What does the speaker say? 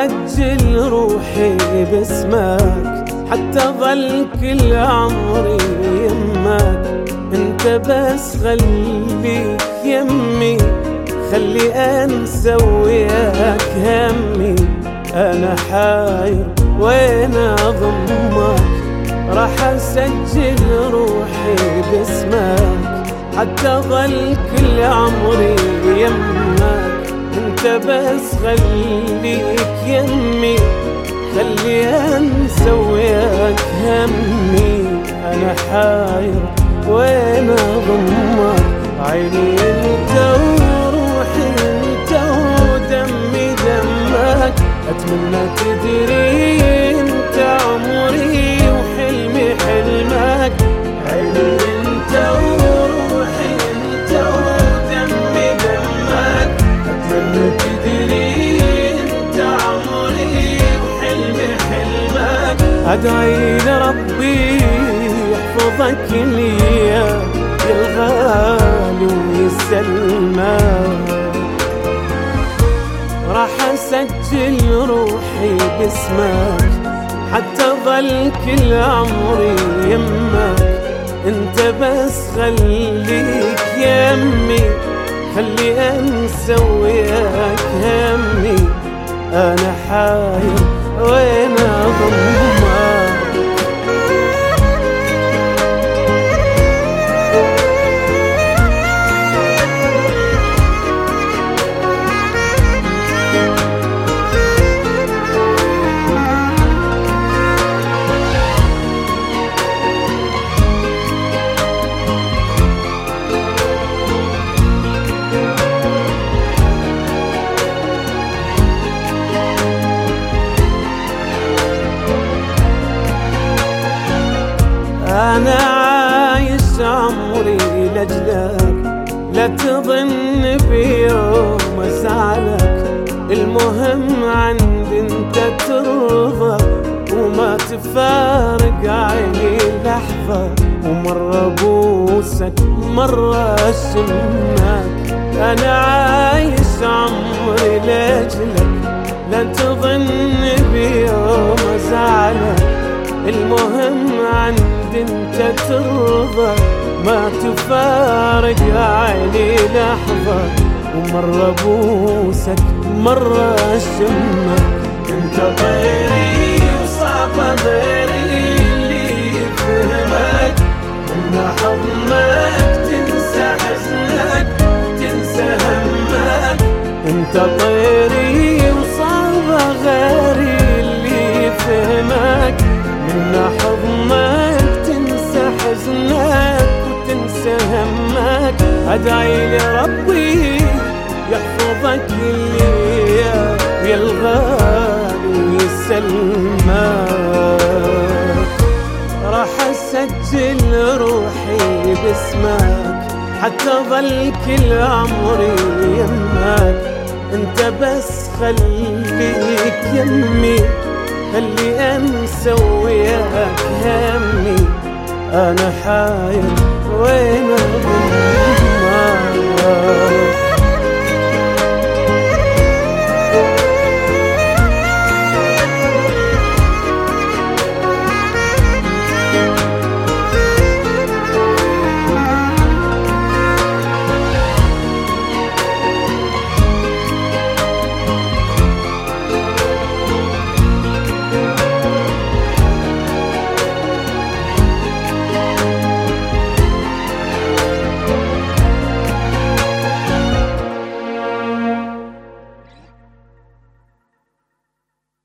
اسجل روحي باسمك حتى ظل كل عمري يمك. انت بس خليك يمي، خلي انسى وياك همي. انا حاير وين اضمك، راح اسجل روحي باسمك حتى ظل كل عمري يمك. انت بس خليك يمي، خلي انسى وياك همي. انا حاير وين اضمك، عيني انت وروحي انت ودمي دمك. اتمنى تدري انت عمري وحلمي حلمك. عيني انت وروحي انت ودمي دمك. اتمنى تدري انت عمري وحلمي حلمك. ادعي لربي يحفظك لي يا الغالي ويسلمك. راح اسجل روحي باسمك حتى ظل كل عمري يمك. انت بس خليك يمي، خلي انسى وياك همي. انا حاير وين اضمك. أنا عايش عمري لأجلك، لا تظن بيوم أزعلك. المهم عندي انت ترضى وما تفارق عيني لحظة. ومرة بوسك مرة أشمك. أنا عايش عمري لأجلك، لا تظن بيوم أزعلك. المهم عندي انت ترضى ما تفارق عيني لحظة. ومرة بوسك مرة اشمك. انت غيري وصعب غيري اللي يفهمك. من حضنك تنسى حزنك تنسى همك. انت غيري وصعب غيري اللي يفهمك. من حضنك تنسى حزنك وتنسى همك. أدعي لربي يحفظك لي يا الغالي ويسلمك. راح أسجل روحي باسمك حتى ظل كل عمري يمك. انت بس خليك يمي، خلي انسى وياك همي. انا حاير وين اضمك.